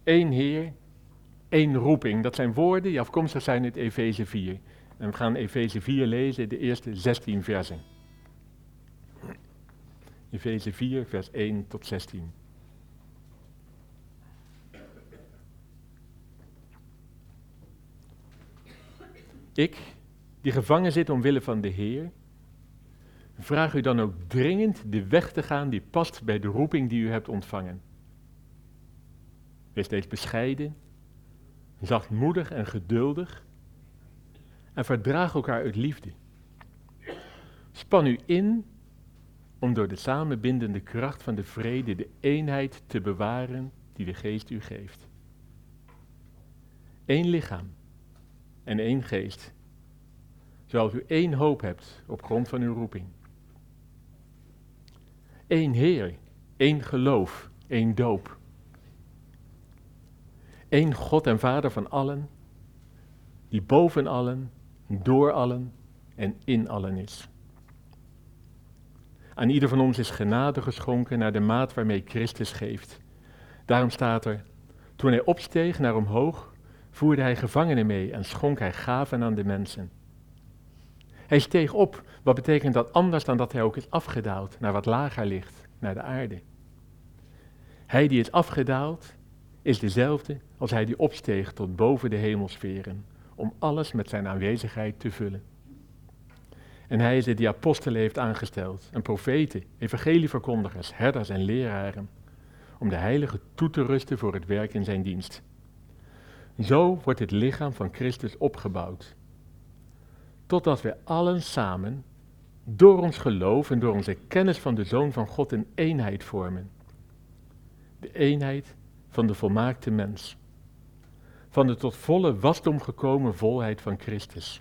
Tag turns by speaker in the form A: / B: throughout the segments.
A: één Heer, één roeping. Dat zijn woorden die afkomstig zijn uit Efeze 4. En we gaan Efeze 4 lezen, de eerste 16 versen. Efeze 4, vers 1 tot 16. Ik, die gevangen zit omwille van de Heer, vraag u dan ook dringend de weg te gaan die past bij de roeping die u hebt ontvangen. Wees steeds bescheiden, zachtmoedig en geduldig en verdraag elkaar uit liefde. Span u in om door de samenbindende kracht van de vrede de eenheid te bewaren die de Geest u geeft. Eén lichaam en één geest, zoals u één hoop hebt op grond van uw roeping. Eén Heer, één geloof, één doop. Eén God en Vader van allen, die boven allen, door allen en in allen is. Aan ieder van ons is genade geschonken naar de maat waarmee Christus geeft. Daarom staat er, toen hij opsteeg naar omhoog, voerde hij gevangenen mee en schonk hij gaven aan de mensen. Hij steeg op, wat betekent dat anders dan dat hij ook is afgedaald, naar wat lager ligt, naar de aarde. Hij die is afgedaald, is dezelfde als hij die opsteeg tot boven de hemelsferen, om alles met zijn aanwezigheid te vullen. En hij is het die apostelen heeft aangesteld, en profeten, evangelieverkondigers, herders en leraren, om de heiligen toe te rusten voor het werk in zijn dienst. Zo wordt het lichaam van Christus opgebouwd, totdat we allen samen, door ons geloof en door onze kennis van de Zoon van God, een eenheid vormen. De eenheid van de volmaakte mens, van de tot volle wasdom gekomen volheid van Christus.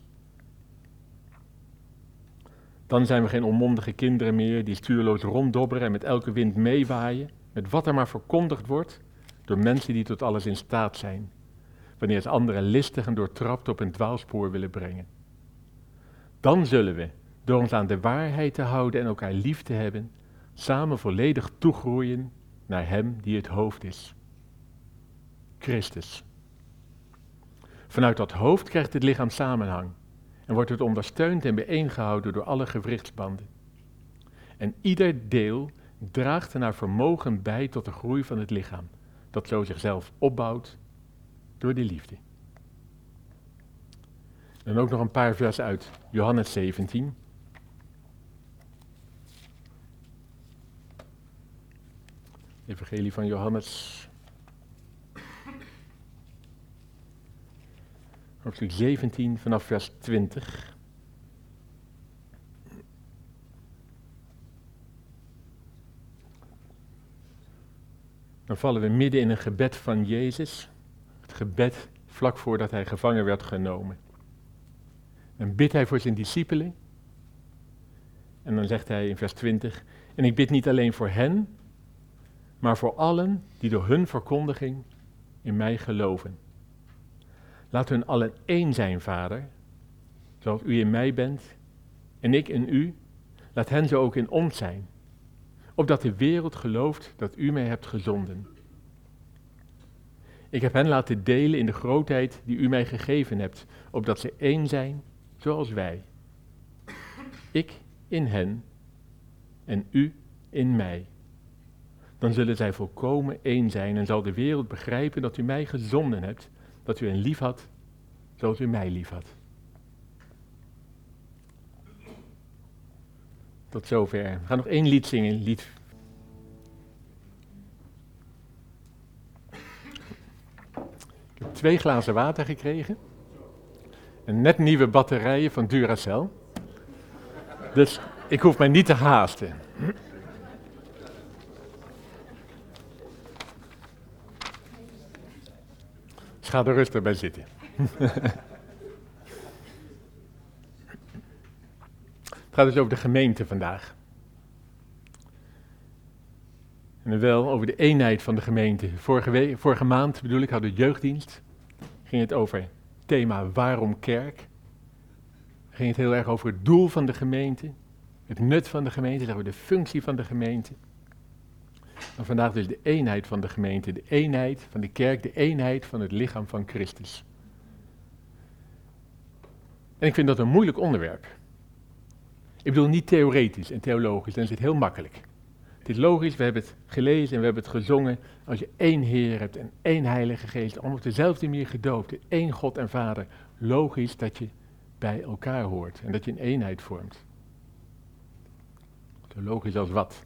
A: Dan zijn we geen onmondige kinderen meer die stuurloos ronddobberen en met elke wind meewaaien, met wat er maar verkondigd wordt door mensen die tot alles in staat zijn, wanneer ze anderen listig en doortrapt op een dwaalspoor willen brengen. Dan zullen we, door ons aan de waarheid te houden en elkaar lief te hebben, samen volledig toegroeien naar Hem die het hoofd is. Christus. Vanuit dat hoofd krijgt het lichaam samenhang en wordt het ondersteund en bijeengehouden door alle gewrichtsbanden. En ieder deel draagt naar vermogen bij tot de groei van het lichaam, dat zo zichzelf opbouwt door de liefde. En ook nog een paar versen uit Johannes 17. Evangelie van Johannes, hoofdstuk 17 vanaf vers 20. Dan vallen we midden in een gebed van Jezus, het gebed vlak voordat hij gevangen werd genomen. En bidt hij voor zijn discipelen. En dan zegt hij in vers 20, en ik bid niet alleen voor hen, maar voor allen die door hun verkondiging in mij geloven. Laat hun allen één zijn, Vader, zoals u in mij bent en ik in u. Laat hen zo ook in ons zijn, opdat de wereld gelooft dat u mij hebt gezonden. Ik heb hen laten delen in de grootheid die u mij gegeven hebt, opdat ze één zijn, zoals wij. Ik in hen en u in mij. Dan zullen zij volkomen één zijn en zal de wereld begrijpen dat u mij gezonden hebt, dat u hen lief had, zoals u mij lief had. Tot zover. We gaan nog één lied zingen, lied. Ik heb 2 glazen water gekregen. En net nieuwe batterijen van Duracell. Dus ik hoef mij niet te haasten. Dus ga er rustig bij zitten. Het gaat dus over de gemeente vandaag. En wel over de eenheid van de gemeente. Vorige maand hadden we jeugddienst. Ging het over het thema waarom kerk. Ging het heel erg over het doel van de gemeente. Het nut van de gemeente, de functie van de gemeente. En vandaag dus de eenheid van de gemeente, de eenheid van de kerk, de eenheid van het lichaam van Christus. En ik vind dat een moeilijk onderwerp. Ik bedoel niet theoretisch en theologisch, dan is het heel makkelijk. Het is logisch, we hebben het gelezen en we hebben het gezongen. Als je één Heer hebt en één Heilige Geest, allemaal op dezelfde manier gedoopt, één God en Vader, logisch dat je bij elkaar hoort en dat je een eenheid vormt. Zo logisch als wat.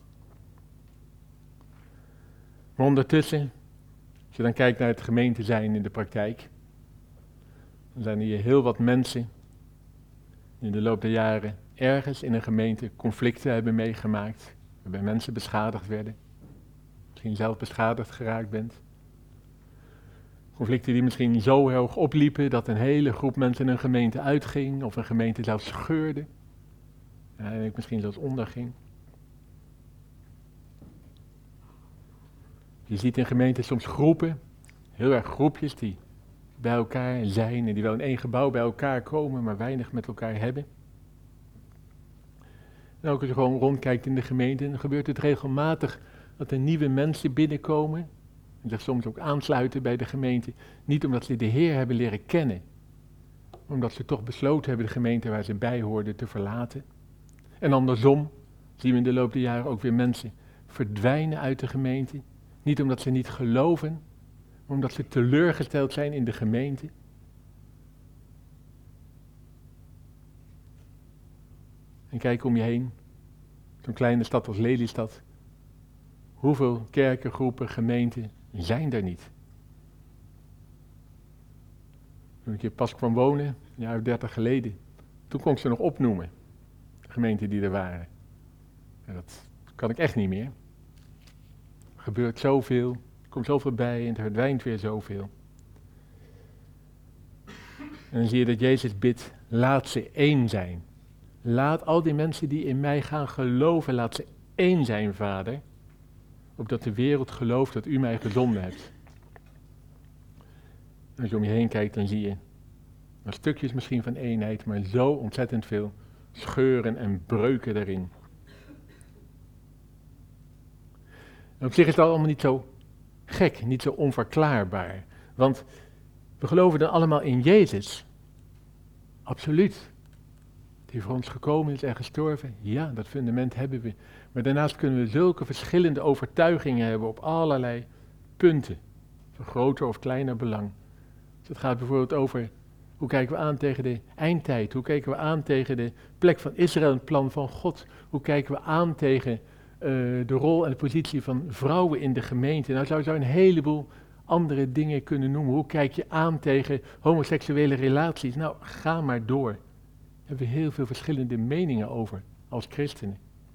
A: Maar ondertussen, als je dan kijkt naar het gemeente zijn in de praktijk, dan zijn er hier heel wat mensen die in de loop der jaren ergens in een gemeente conflicten hebben meegemaakt, waarbij mensen beschadigd werden, misschien zelf beschadigd geraakt bent. Conflicten die misschien zo hoog opliepen dat een hele groep mensen in een gemeente uitging, of een gemeente zelfs scheurde, en misschien zelfs onderging. Je ziet in gemeenten soms groepen, heel erg groepjes die bij elkaar zijn en die wel in één gebouw bij elkaar komen, maar weinig met elkaar hebben. En ook als je gewoon rondkijkt in de gemeente, dan gebeurt het regelmatig dat er nieuwe mensen binnenkomen en zich soms ook aansluiten bij de gemeente. Niet omdat ze de Heer hebben leren kennen, maar omdat ze toch besloten hebben de gemeente waar ze bij hoorden te verlaten. En andersom zien we in de loop der jaren ook weer mensen verdwijnen uit de gemeente. Niet omdat ze niet geloven, maar omdat ze teleurgesteld zijn in de gemeente. En kijk om je heen, zo'n kleine stad als Lelystad. Hoeveel kerken, groepen, gemeenten zijn er niet? Toen ik hier pas kwam wonen, een jaar of 30 geleden, toen kon ik ze nog opnoemen, de gemeenten die er waren. En dat kan ik echt niet meer. Er gebeurt zoveel, er komt zoveel bij en er verdwijnt weer zoveel. En dan zie je dat Jezus bidt, laat ze één zijn. Laat al die mensen die in mij gaan geloven, laat ze één zijn, Vader. Opdat de wereld gelooft dat u mij gezonden hebt. En als je om je heen kijkt, dan zie je stukjes misschien van eenheid, maar zo ontzettend veel scheuren en breuken daarin. En op zich is dat allemaal niet zo gek, niet zo onverklaarbaar. Want we geloven dan allemaal in Jezus. Absoluut. Die voor ons gekomen is en gestorven. Ja, dat fundament hebben we. Maar daarnaast kunnen we zulke verschillende overtuigingen hebben op allerlei punten. Van groter of kleiner belang. Dus het gaat bijvoorbeeld over, hoe kijken we aan tegen de eindtijd? Hoe kijken we aan tegen de plek van Israël, het plan van God? Hoe kijken we aan tegen de rol en de positie van vrouwen in de gemeente? Nou, zou een heleboel andere dingen kunnen noemen. Hoe kijk je aan tegen homoseksuele relaties? Nou, ga maar door. Daar hebben we heel veel verschillende meningen over als christenen.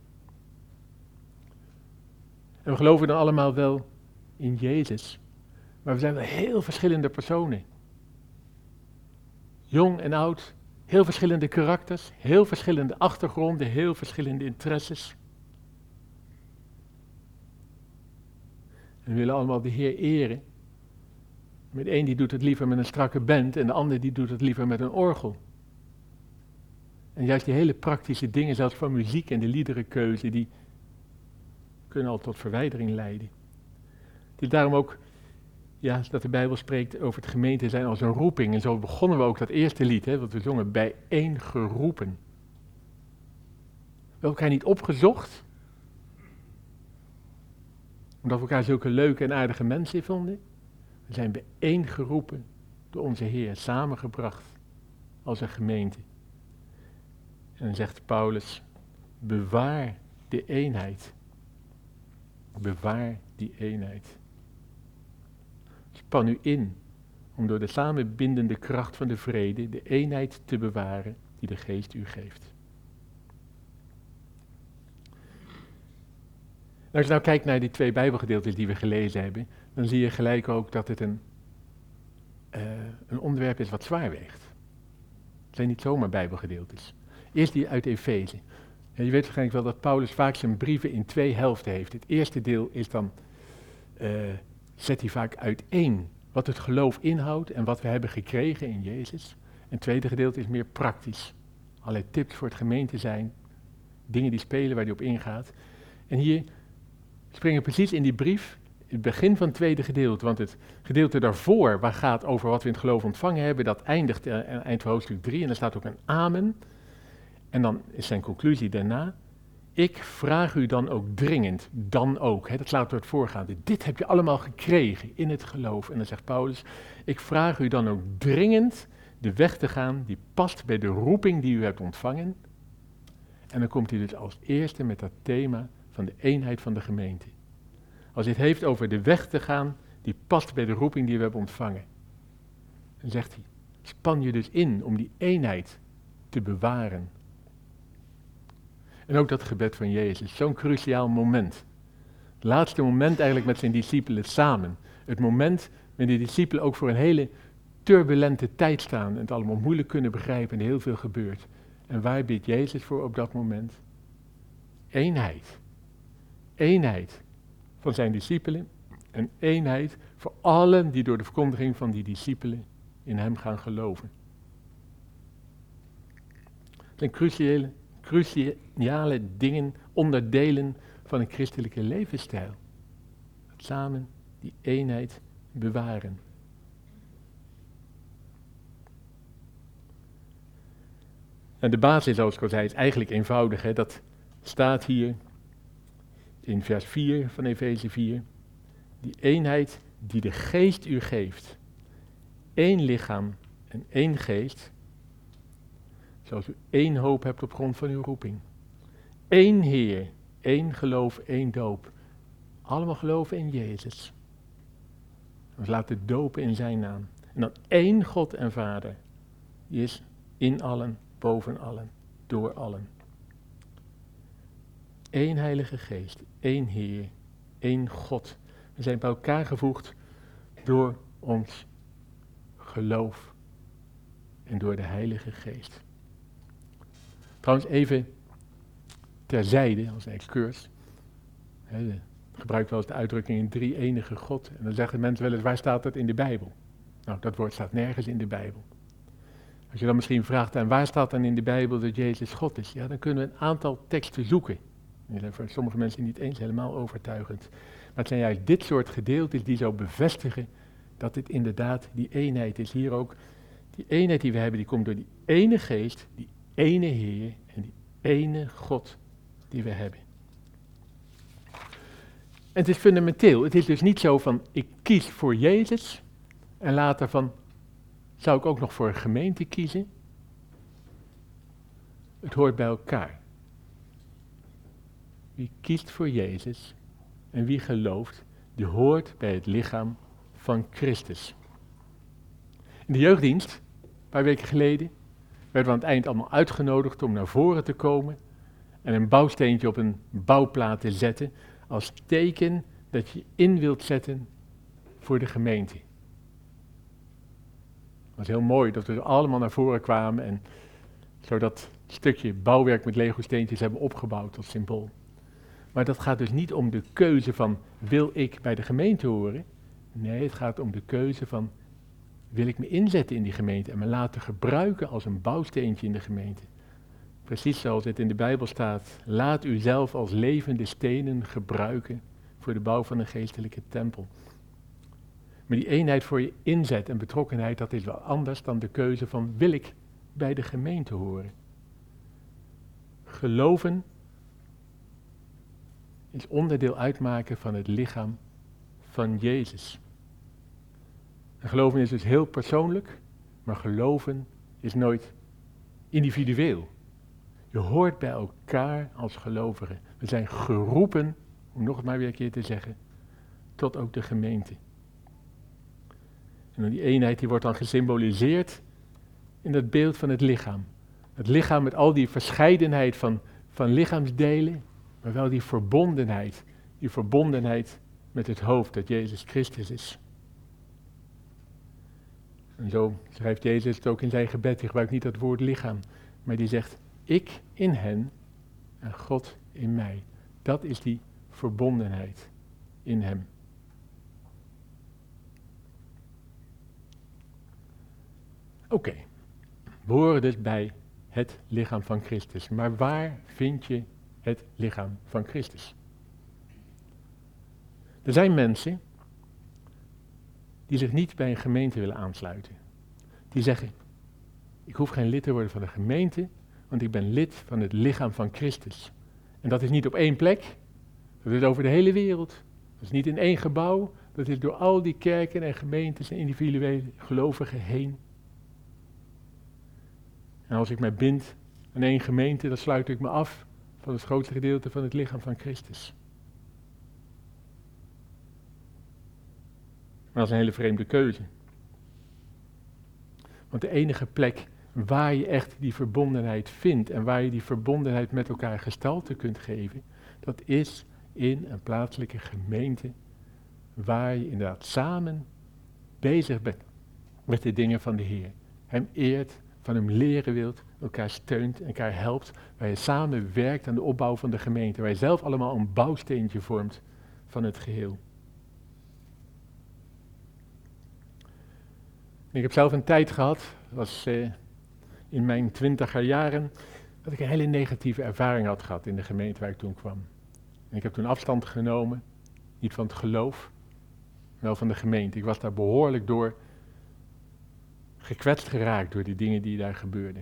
A: En we geloven dan allemaal wel in Jezus. Maar we zijn wel heel verschillende personen. Jong en oud, heel verschillende karakters, heel verschillende achtergronden, heel verschillende interesses. En we willen allemaal de Heer eren. Met één die doet het liever met een strakke band en de ander die doet het liever met een orgel. En juist die hele praktische dingen, zelfs van muziek en de liederenkeuze, die kunnen al tot verwijdering leiden. Het is daarom ook dat de Bijbel spreekt over het gemeente zijn als een roeping. En zo begonnen we ook dat eerste lied, wat we zongen, bijeen geroepen. We hebben elkaar niet opgezocht, omdat we elkaar zulke leuke en aardige mensen vonden. We zijn bijeen geroepen door onze Heer, samengebracht als een gemeente. En dan zegt Paulus, bewaar de eenheid. Bewaar die eenheid. Span u in om door de samenbindende kracht van de vrede de eenheid te bewaren die de Geest u geeft. Als je nou kijkt naar die twee Bijbelgedeeltes die we gelezen hebben, dan zie je gelijk ook dat het een onderwerp is wat zwaar weegt. Het zijn niet zomaar Bijbelgedeeltes. Eerst die uit Efeze. Ja, je weet waarschijnlijk wel dat Paulus vaak zijn brieven in twee helften heeft. Het eerste deel is dan, zet hij vaak uiteen wat het geloof inhoudt en wat we hebben gekregen in Jezus. En het tweede gedeelte is meer praktisch. Allerlei tips voor het gemeente zijn, dingen die spelen waar hij op ingaat. En hier springen precies in die brief, het begin van het tweede gedeelte. Want het gedeelte daarvoor, waar gaat over wat we in het geloof ontvangen hebben, dat eindigt eind van hoofdstuk 3 en er staat ook een amen. En dan is zijn conclusie daarna, ik vraag u dan ook dringend, dan ook, dat slaat door het voorgaande. Dit heb je allemaal gekregen in het geloof. En dan zegt Paulus, ik vraag u dan ook dringend de weg te gaan die past bij de roeping die u hebt ontvangen. En dan komt hij dus als eerste met dat thema van de eenheid van de gemeente. Als hij het heeft over de weg te gaan die past bij de roeping die we hebben ontvangen. Dan zegt hij, span je dus in om die eenheid te bewaren. En ook dat gebed van Jezus, zo'n cruciaal moment. Het laatste moment eigenlijk met zijn discipelen samen. Het moment wanneer de discipelen ook voor een hele turbulente tijd staan en het allemaal moeilijk kunnen begrijpen en heel veel gebeurt. En waar bidt Jezus voor op dat moment? Eenheid. Eenheid van zijn discipelen en eenheid voor allen die door de verkondiging van die discipelen in hem gaan geloven. Het zijn cruciale dingen, onderdelen van een christelijke levensstijl. Samen die eenheid bewaren. En de basis, zoals ik al zei, is eigenlijk eenvoudig. Dat staat hier in vers 4 van Efeze 4. Die eenheid die de geest u geeft. Eén lichaam en één geest. Zoals u één hoop hebt op grond van uw roeping. Eén Heer, één geloof, één doop. Allemaal geloven in Jezus. We laten dopen in zijn naam. En dan één God en Vader. Die is in allen, boven allen, door allen. Eén Heilige Geest, één Heer, één God. We zijn bij elkaar gevoegd door ons geloof en door de Heilige Geest. Trouwens even terzijde, als een excurs. We gebruiken wel eens de uitdrukking in drie enige God. En dan zeggen mensen wel eens, waar staat dat in de Bijbel? Nou, dat woord staat nergens in de Bijbel. Als je dan misschien vraagt, en waar staat dan in de Bijbel dat Jezus God is? Ja, dan kunnen we een aantal teksten zoeken. Die zijn voor sommige mensen niet eens helemaal overtuigend. Maar het zijn juist dit soort gedeeltes die zo bevestigen dat dit inderdaad die eenheid is. Hier ook, die eenheid die we hebben, die komt door die ene Geest, die ene Heer en die ene God die we hebben. En het is fundamenteel. Het is dus niet zo van, ik kies voor Jezus en later van, zou ik ook nog voor een gemeente kiezen? Het hoort bij elkaar. Wie kiest voor Jezus en wie gelooft, die hoort bij het lichaam van Christus. In de jeugddienst, een paar weken geleden, werden we aan het eind allemaal uitgenodigd om naar voren te komen en een bouwsteentje op een bouwplaat te zetten als teken dat je in wilt zetten voor de gemeente. Het was heel mooi dat we allemaal naar voren kwamen en zo dat stukje bouwwerk met Lego-steentjes hebben opgebouwd als symbool. Maar dat gaat dus niet om de keuze van, wil ik bij de gemeente horen? Nee, het gaat om de keuze van, wil ik me inzetten in die gemeente en me laten gebruiken als een bouwsteentje in de gemeente. Precies zoals het in de Bijbel staat, laat u zelf als levende stenen gebruiken voor de bouw van een geestelijke tempel. Maar die eenheid voor je inzet en betrokkenheid, dat is wel anders dan de keuze van, wil ik bij de gemeente horen? Geloven is onderdeel uitmaken van het lichaam van Jezus. En geloven is dus heel persoonlijk, maar geloven is nooit individueel. Je hoort bij elkaar als gelovigen. We zijn geroepen, om nog maar weer een keer te zeggen, tot ook de gemeente. En die eenheid die wordt dan gesymboliseerd in dat beeld van het lichaam. Het lichaam met al die verscheidenheid van lichaamsdelen, maar wel die verbondenheid met het hoofd dat Jezus Christus is. En zo schrijft Jezus het ook in zijn gebed, hij gebruikt niet dat woord lichaam, maar die zegt, ik in hen en God in mij. Dat is die verbondenheid in hem. Oké, we horen dus bij het lichaam van Christus. Maar waar vind je het lichaam van Christus? Er zijn mensen die zich niet bij een gemeente willen aansluiten. Die zeggen, ik hoef geen lid te worden van de gemeente, want ik ben lid van het lichaam van Christus. En dat is niet op één plek, dat is over de hele wereld. Dat is niet in één gebouw, dat is door al die kerken en gemeentes en individuele gelovigen heen. En als ik mij bind aan één gemeente, dan sluit ik me af van het grootste gedeelte van het lichaam van Christus. Maar dat is een hele vreemde keuze. Want de enige plek waar je echt die verbondenheid vindt en waar je die verbondenheid met elkaar gestalte kunt geven, dat is in een plaatselijke gemeente waar je inderdaad samen bezig bent met de dingen van de Heer. Hem eert, van hem leren wilt, elkaar steunt, elkaar helpt, waar je samen werkt aan de opbouw van de gemeente, waar je zelf allemaal een bouwsteentje vormt van het geheel. Ik heb zelf een tijd gehad, dat was in mijn 20er jaren, dat ik een hele negatieve ervaring had gehad in de gemeente waar ik toen kwam. En ik heb toen afstand genomen, niet van het geloof, wel van de gemeente. Ik was daar behoorlijk door gekwetst geraakt door die dingen die daar gebeurden.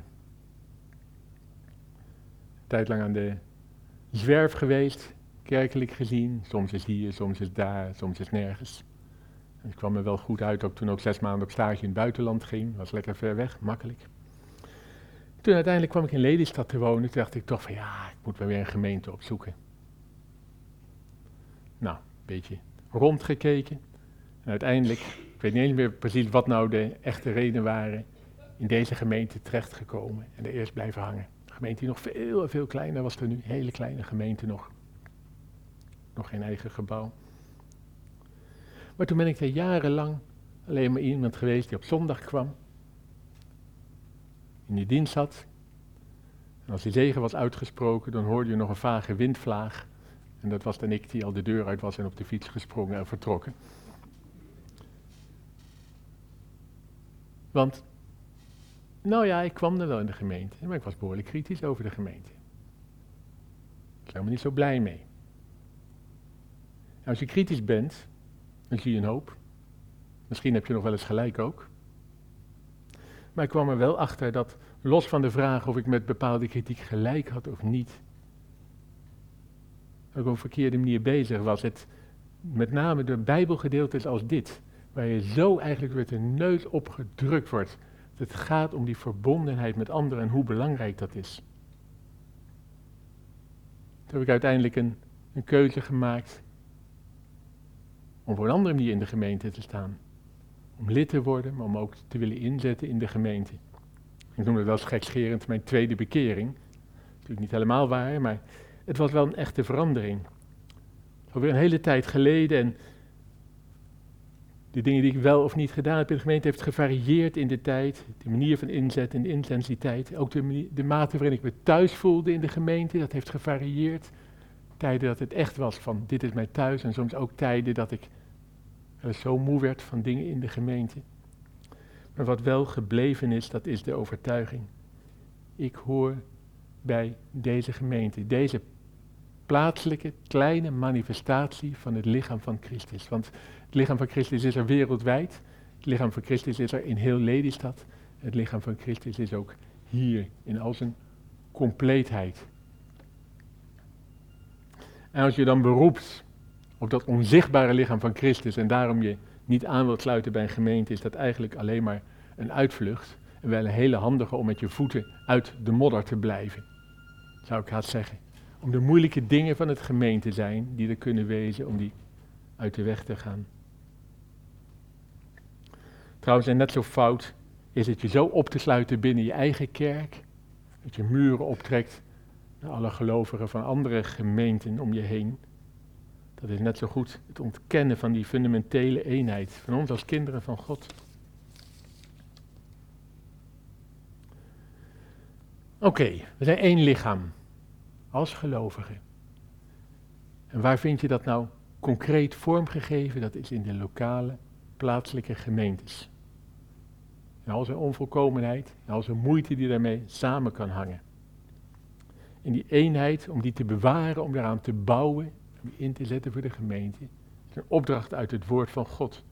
A: Een tijd lang aan de zwerf geweest, kerkelijk gezien. Soms is hier, soms is daar, soms is nergens. En het kwam me wel goed uit, ook toen ook 6 maanden op stage in het buitenland ging. Was lekker ver weg, makkelijk. Toen uiteindelijk kwam ik in Lelystad te wonen. Toen dacht ik toch van ja, ik moet wel weer een gemeente opzoeken. Nou, een beetje rondgekeken. En uiteindelijk, ik weet niet eens meer precies wat nou de echte redenen waren, in deze gemeente terechtgekomen en er eerst blijven hangen. Een gemeente die nog veel, veel kleiner was dan nu. Een hele kleine gemeente nog. Nog geen eigen gebouw. Maar toen ben ik er jarenlang alleen maar iemand geweest die op zondag kwam. In die dienst zat. En als die zegen was uitgesproken, dan hoorde je nog een vage windvlaag. En dat was dan ik die al de deur uit was en op de fiets gesprongen en vertrokken. Want, nou ja, ik kwam er wel in de gemeente, maar ik was behoorlijk kritisch over de gemeente. Ik was er niet zo blij mee. En als je kritisch bent, dan zie je een hoop. Misschien heb je nog wel eens gelijk ook. Maar ik kwam er wel achter dat, los van de vraag of ik met bepaalde kritiek gelijk had of niet, dat ik op een verkeerde manier bezig was. Het, met name de Bijbelgedeeltes als dit, waar je zo eigenlijk met de neus op gedrukt wordt. Het gaat om die verbondenheid met anderen en hoe belangrijk dat is. Toen heb ik uiteindelijk een keuze gemaakt om voor een andere manier in de gemeente te staan. Om lid te worden, maar om ook te willen inzetten in de gemeente. Ik noem het wel eens gekscherend mijn tweede bekering. Natuurlijk niet helemaal waar, maar het was wel een echte verandering. Alweer een hele tijd geleden en de dingen die ik wel of niet gedaan heb in de gemeente heeft gevarieerd in de tijd. De manier van inzet en de intensiteit. Ook de mate waarin ik me thuis voelde in de gemeente, dat heeft gevarieerd. Tijden dat het echt was van dit is mijn thuis en soms ook tijden dat ik zo moe werd van dingen in de gemeente. Maar wat wel gebleven is, dat is de overtuiging. Ik hoor bij deze gemeente, deze plaatselijke kleine manifestatie van het lichaam van Christus. Want het lichaam van Christus is er wereldwijd. Het lichaam van Christus is er in heel Lelystad. Het lichaam van Christus is ook hier in al zijn compleetheid. En als je dan beroept op dat onzichtbare lichaam van Christus en daarom je niet aan wilt sluiten bij een gemeente, is dat eigenlijk alleen maar een uitvlucht. En wel een hele handige om met je voeten uit de modder te blijven, zou ik haast zeggen. Om de moeilijke dingen van het gemeente zijn, die er kunnen wezen, om die uit de weg te gaan. Trouwens, en net zo fout is het je zo op te sluiten binnen je eigen kerk, dat je muren optrekt naar alle gelovigen van andere gemeenten om je heen. Dat is net zo goed het ontkennen van die fundamentele eenheid van ons als kinderen van God. Oké, we zijn één lichaam als gelovigen. En waar vind je dat nou concreet vormgegeven? Dat is in de lokale, plaatselijke gemeentes. En al zijn onvolkomenheid, en al zijn moeite die daarmee samen kan hangen. En die eenheid, om die te bewaren, om daaraan te bouwen, om die in te zetten voor de gemeente, Het is een opdracht uit het woord van God.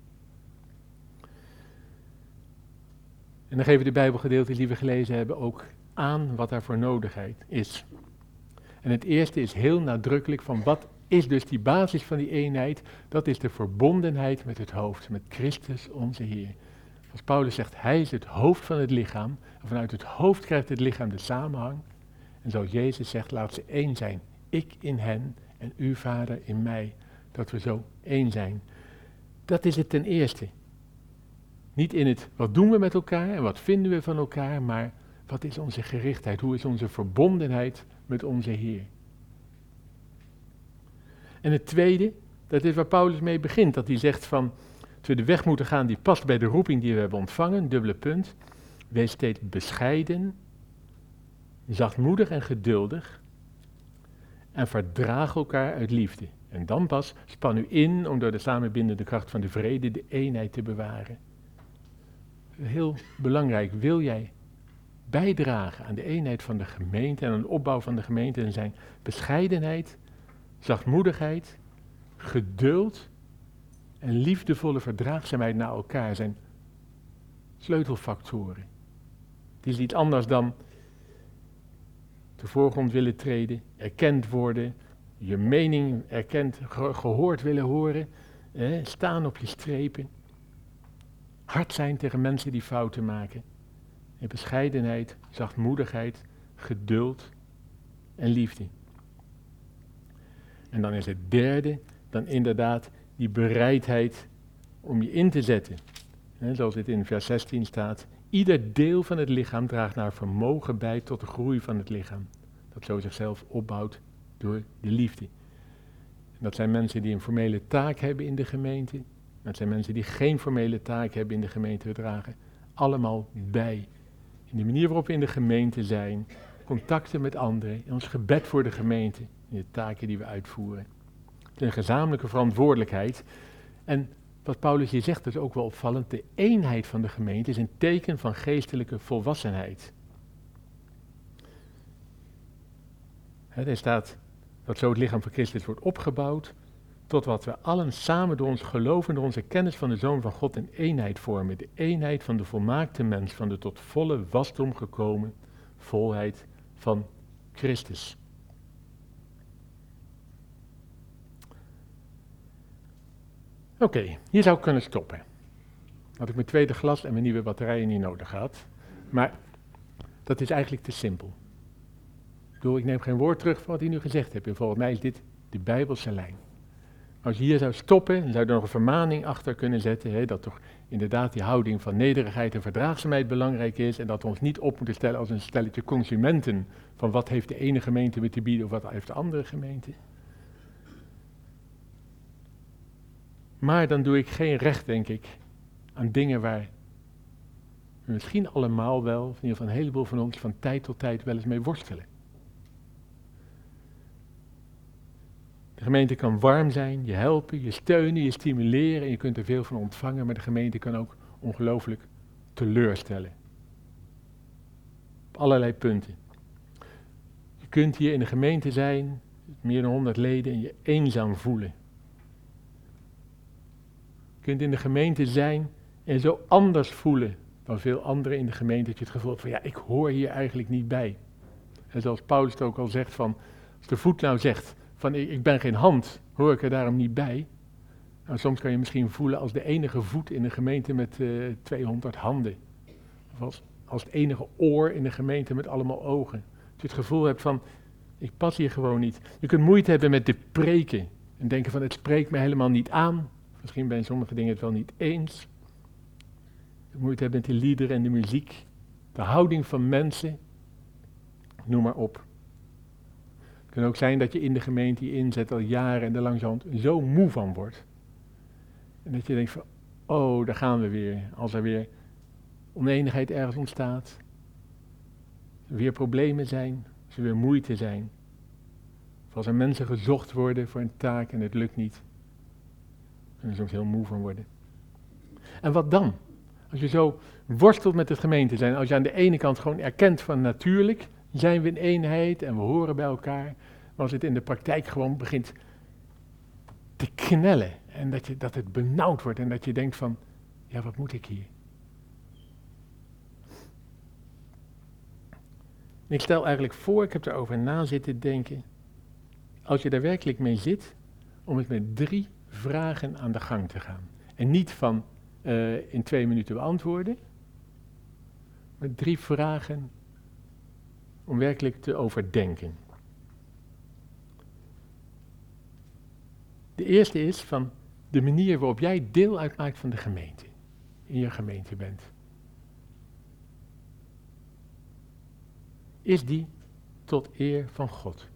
A: En dan geven de Bijbelgedeelten die we gelezen hebben ook aan wat daarvoor nodigheid is. En het eerste is heel nadrukkelijk van wat is dus die basis van die eenheid? Dat is de verbondenheid met het hoofd, met Christus onze Heer. Als Paulus zegt, hij is het hoofd van het lichaam. En vanuit het hoofd krijgt het lichaam de samenhang. En zoals Jezus zegt, laat ze één zijn. Ik in hen en u, Vader, in mij. Dat we zo één zijn. Dat is het ten eerste. Niet in het, wat doen we met elkaar en wat vinden we van elkaar, maar wat is onze gerichtheid? Hoe is onze verbondenheid met onze Heer? En het tweede, dat is waar Paulus mee begint. Dat hij zegt van, dat we de weg moeten gaan die past bij de roeping die we hebben ontvangen. Dubbele punt. Wees steeds bescheiden, zachtmoedig en geduldig. En verdraag elkaar uit liefde. En dan pas span u in om door de samenbindende kracht van de vrede de eenheid te bewaren. Heel belangrijk, wil jij bijdragen aan de eenheid van de gemeente en aan de opbouw van de gemeente en zijn bescheidenheid, zachtmoedigheid, geduld en liefdevolle verdraagzaamheid naar elkaar zijn sleutelfactoren. Het is iets anders dan op de voorgrond willen treden, erkend worden, je mening erkend, gehoord willen horen, staan op je strepen, hard zijn tegen mensen die fouten maken. En bescheidenheid, zachtmoedigheid, geduld en liefde. En dan is het derde, dan inderdaad die bereidheid om je in te zetten. Zoals dit in vers 16 staat. Ieder deel van het lichaam draagt naar vermogen bij tot de groei van het lichaam. Dat zo zichzelf opbouwt door de liefde. En dat zijn mensen die een formele taak hebben in de gemeente. Dat zijn mensen die geen formele taak hebben in de gemeente. We dragen allemaal bij. In de manier waarop we in de gemeente zijn, contacten met anderen, in ons gebed voor de gemeente, in de taken die we uitvoeren. Het is een gezamenlijke verantwoordelijkheid. En wat Paulus hier zegt is ook wel opvallend, de eenheid van de gemeente is een teken van geestelijke volwassenheid. Er staat dat zo het lichaam van Christus wordt opgebouwd, tot wat we allen samen door ons geloven, door onze kennis van de Zoon van God een eenheid vormen. De eenheid van de volmaakte mens, van de tot volle wasdom gekomen volheid van Christus. Oké, hier zou ik kunnen stoppen. Had ik mijn tweede glas en mijn nieuwe batterijen niet nodig had. Maar dat is eigenlijk te simpel. Ik neem geen woord terug van wat hij nu gezegd heeft. En volgens mij is dit de Bijbelse lijn. Als je hier zou stoppen, dan zou je er nog een vermaning achter kunnen zetten. Dat toch inderdaad die houding van nederigheid en verdraagzaamheid belangrijk is. En dat we ons niet op moeten stellen als een stelletje consumenten. Van wat heeft de ene gemeente weer te bieden of wat heeft de andere gemeente. Maar dan doe ik geen recht, denk ik, aan dingen waar we misschien allemaal wel, of in ieder geval een heleboel van ons, van tijd tot tijd wel eens mee worstelen. De gemeente kan warm zijn, je helpen, je steunen, je stimuleren en je kunt er veel van ontvangen, maar de gemeente kan ook ongelooflijk teleurstellen. Op allerlei punten. Je kunt hier in de gemeente zijn, meer dan 100 leden, en je eenzaam voelen. Je kunt in de gemeente zijn en zo anders voelen dan veel anderen in de gemeente, dat je het gevoel hebt van ja, ik hoor hier eigenlijk niet bij. En zoals Paulus het ook al zegt van, als de voet nou zegt van ik ben geen hand, hoor ik er daarom niet bij. Nou, soms kan je misschien voelen als de enige voet in de gemeente met 200 handen. Of als het enige oor in de gemeente met allemaal ogen. Dat je het gevoel hebt van, ik pas hier gewoon niet. Je kunt moeite hebben met de preken en denken van het spreekt me helemaal niet aan. Misschien ben je sommige dingen het wel niet eens. Je moeite hebben met de liederen en de muziek. De houding van mensen. Noem maar op. Het kan ook zijn dat je in de gemeente je inzet al jaren en er langzamerhand zo moe van wordt. En dat je denkt van, oh, daar gaan we weer. Als er weer oneenigheid ergens ontstaat. Als er weer problemen zijn. Als er weer moeite zijn. Of als er mensen gezocht worden voor een taak en het lukt niet. En er soms heel moe van worden. En wat dan? Als je zo worstelt met het gemeente zijn, als je aan de ene kant gewoon erkent van natuurlijk zijn we een eenheid en we horen bij elkaar, maar als het in de praktijk gewoon begint te knellen. En dat het benauwd wordt en dat je denkt van, ja, wat moet ik hier? Ik stel eigenlijk voor, ik heb erover na zitten denken, als je daar werkelijk mee zit, om het met 3 vragen aan de gang te gaan. En niet van in 2 minuten beantwoorden, maar 3 vragen om werkelijk te overdenken. De eerste is van de manier waarop jij deel uitmaakt van de gemeente, in je gemeente bent. Is die tot eer van God?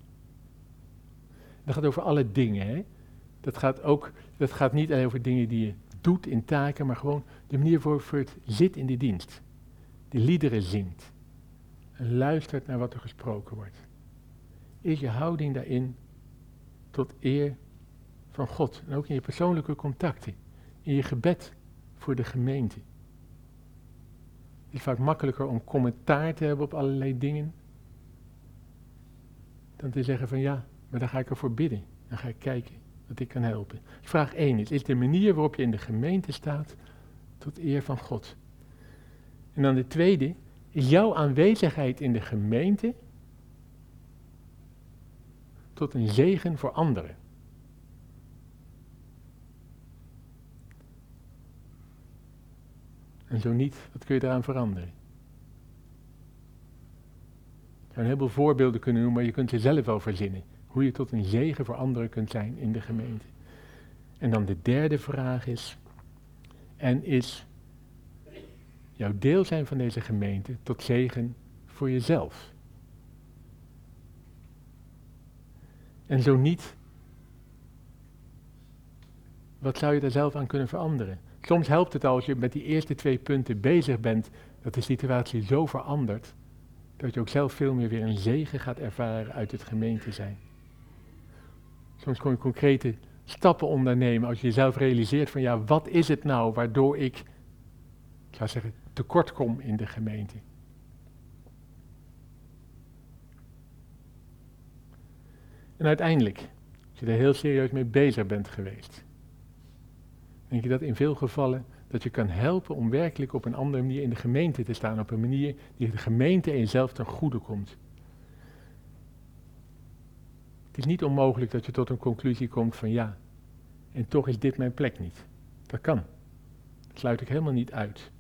A: Dat gaat over alle dingen, hè? Dat gaat niet alleen over dingen die je doet in taken, maar gewoon de manier waarop je het zit in de dienst. De liederen zingt. En luistert naar wat er gesproken wordt. Is je houding daarin tot eer van God? En ook in je persoonlijke contacten. In je gebed voor de gemeente. Het is vaak makkelijker om commentaar te hebben op allerlei dingen. Dan te zeggen van ja, maar dan ga ik ervoor bidden. Dan ga ik kijken wat ik kan helpen. Vraag 1 is de manier waarop je in de gemeente staat tot eer van God? En dan de tweede, is jouw aanwezigheid in de gemeente tot een zegen voor anderen? En zo niet, wat kun je daaraan veranderen? Ik zou een heleboel voorbeelden kunnen noemen, maar je kunt ze zelf wel verzinnen. Hoe je tot een zegen voor anderen kunt zijn in de gemeente. En dan de derde vraag is, en is jouw deel zijn van deze gemeente tot zegen voor jezelf? En zo niet, wat zou je daar zelf aan kunnen veranderen? Soms helpt het al als je met die eerste 2 punten bezig bent, dat de situatie zo verandert, dat je ook zelf veel meer weer een zegen gaat ervaren uit het gemeente zijn. Soms kun je concrete stappen ondernemen als je jezelf realiseert van ja, wat is het nou waardoor ik zou zeggen, tekort kom in de gemeente. En uiteindelijk, als je er heel serieus mee bezig bent geweest, denk je dat in veel gevallen dat je kan helpen om werkelijk op een andere manier in de gemeente te staan, op een manier die de gemeente en jezelf ten goede komt. Het is niet onmogelijk dat je tot een conclusie komt van ja, en toch is dit mijn plek niet. Dat kan. Dat sluit ik helemaal niet uit.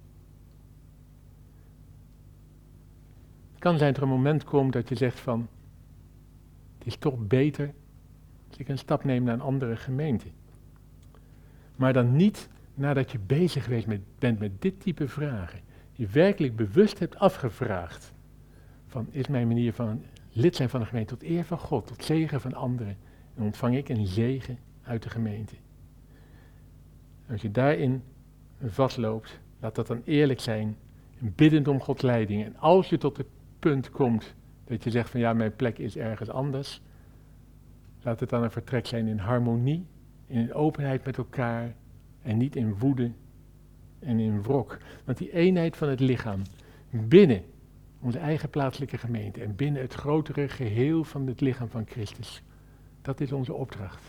A: Het kan zijn dat er een moment komt dat je zegt van, het is toch beter als ik een stap neem naar een andere gemeente. Maar dan niet nadat je bezig geweest bent met dit type vragen. Je werkelijk bewust hebt afgevraagd van, is mijn manier van lid zijn van de gemeente tot eer van God, tot zegen van anderen. En ontvang ik een zegen uit de gemeente. En als je daarin vastloopt, laat dat dan eerlijk zijn, en biddend om Gods leiding. En als je tot het punt komt dat je zegt van ja, mijn plek is ergens anders, laat het dan een vertrek zijn in harmonie, in openheid met elkaar en niet in woede en in wrok. Want die eenheid van het lichaam binnen onze eigen plaatselijke gemeente en binnen het grotere geheel van het lichaam van Christus, dat is onze opdracht.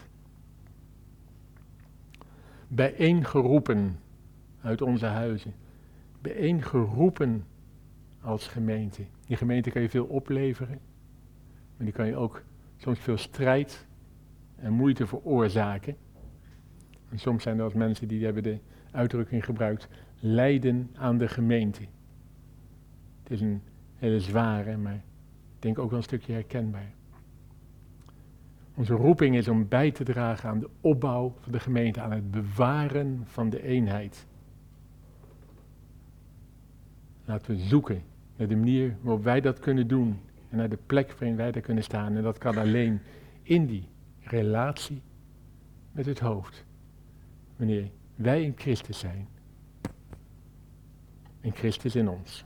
A: Bijeengeroepen uit onze huizen, bijeengeroepen als gemeente. Die gemeente kan je veel opleveren, maar die kan je ook soms veel strijd en moeite veroorzaken. En soms zijn er als mensen die hebben de uitdrukking gebruikt, lijden aan de gemeente. Het is een hele zware, maar ik denk ook wel een stukje herkenbaar. Onze roeping is om bij te dragen aan de opbouw van de gemeente, aan het bewaren van de eenheid. Laten we zoeken naar de manier waarop wij dat kunnen doen en naar de plek waarin wij daar kunnen staan. En dat kan alleen in die relatie met het hoofd. Wanneer wij in Christus zijn en Christus in ons.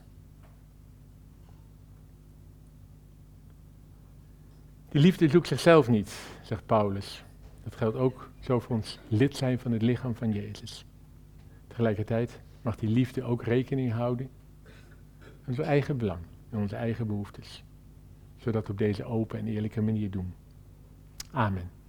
A: Die liefde zoekt zichzelf niet, zegt Paulus. Dat geldt ook zo voor ons lid zijn van het lichaam van Jezus. Tegelijkertijd mag die liefde ook rekening houden met ons eigen belang en onze eigen behoeftes. Zodat we op deze open en eerlijke manier doen. Amen.